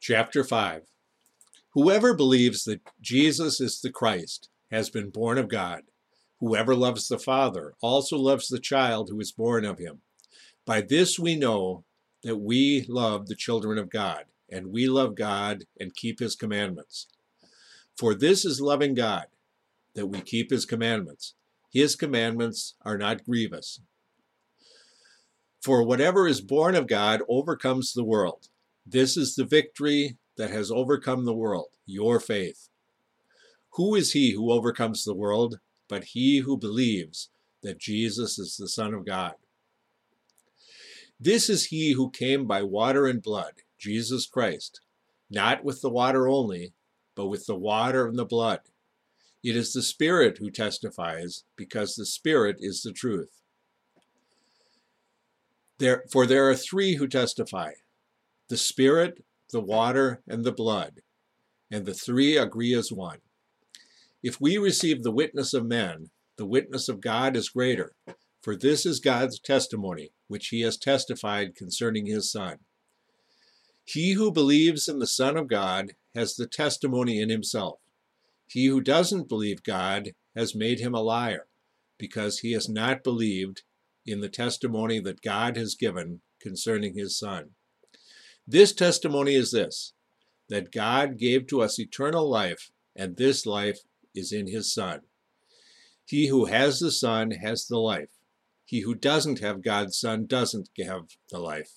Chapter 5. Whoever believes that Jesus is the Christ has been born of God. Whoever loves the Father also loves the child who is born of him. By this we know that we love the children of God, and we love God and keep his commandments. For this is loving God, that we keep his commandments. His commandments are not grievous. For whatever is born of God overcomes the world. This is the victory that has overcome the world, your faith. Who is he who overcomes the world but he who believes that Jesus is the Son of God? This is he who came by water and blood, Jesus Christ, not with the water only, but with the water and the blood. It is the Spirit who testifies, because the Spirit is the truth. For there are three who testify, the Spirit, the water, and the blood, and the three agree as one. If we receive the witness of men, the witness of God is greater, for this is God's testimony, which he has testified concerning his Son. He who believes in the Son of God has the testimony in himself. He who doesn't believe God has made him a liar, because he has not believed in the testimony that God has given concerning his Son. This testimony is this, that God gave to us eternal life, and this life is in his Son. He who has the Son has the life. He who doesn't have God's Son doesn't have the life.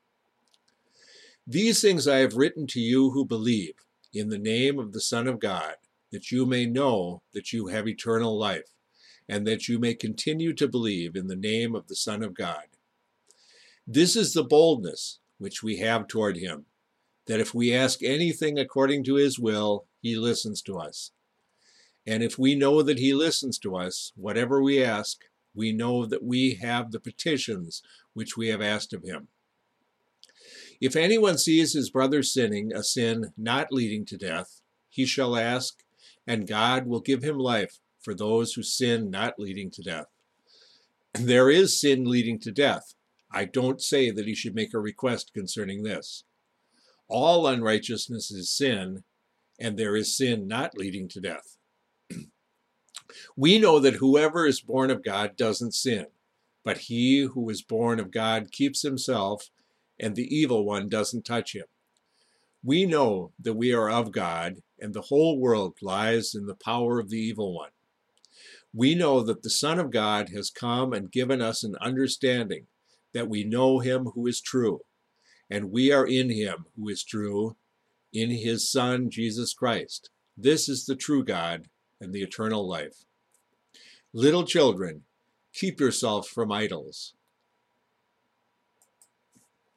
These things I have written to you who believe in the name of the Son of God, that you may know that you have eternal life, and that you may continue to believe in the name of the Son of God. This is the boldness which we have toward him, that if we ask anything according to his will, he listens to us. And if we know that he listens to us, whatever we ask, we know that we have the petitions which we have asked of him. If anyone sees his brother sinning a sin not leading to death, he shall ask, and God will give him life for those who sin not leading to death. There is sin leading to death. I don't say that he should make a request concerning this. All unrighteousness is sin, and there is sin not leading to death. We know that whoever is born of God doesn't sin, but he who is born of God keeps himself, and the evil one doesn't touch him. We know that we are of God, and the whole world lies in the power of the evil one. We know that the Son of God has come and given us an understanding, that we know him who is true, and we are in him who is true, in his Son, Jesus Christ. This is the true God and the eternal life. Little children, keep yourselves from idols.